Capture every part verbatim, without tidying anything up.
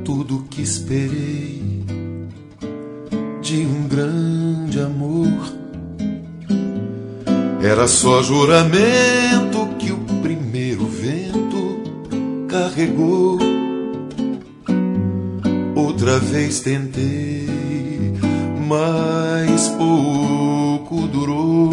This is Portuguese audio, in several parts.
tudo que esperei de um grande amor era só juramento que o primeiro vento carregou. Outra vez tentei, mas pouco durou.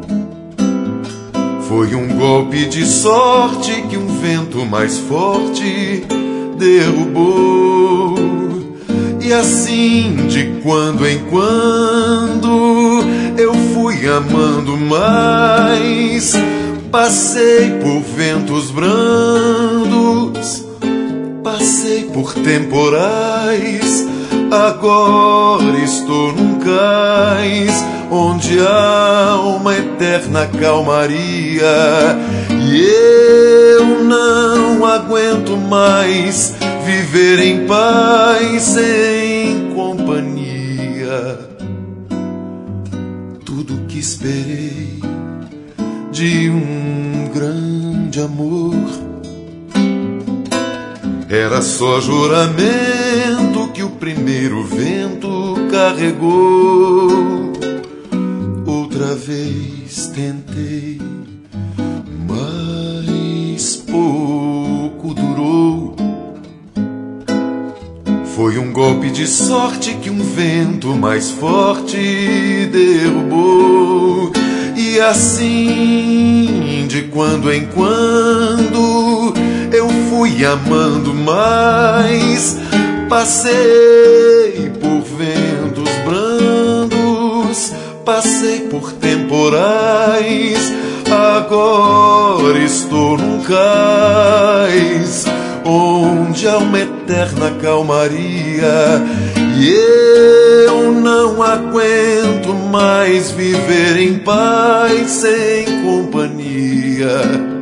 Foi um golpe de sorte que um vento mais forte derrubou. E assim, de quando em quando, eu fui amando mais. Passei por ventos brandos, passei por temporais. Agora estou num cais onde há uma eterna calmaria. E eu não aguento mais viver em paz sem companhia. Tudo que esperei de um grande amor era só juramento que o primeiro vento carregou. Outra vez tentei, mas pouco durou. Foi um golpe de sorte que um vento mais forte derrubou. E assim, de quando em quando, eu fui amando mais. Passei por ventos brandos, passei por temporais. Agora estou num cais onde há uma eterna calmaria. E eu não aguento mais viver em paz sem companhia.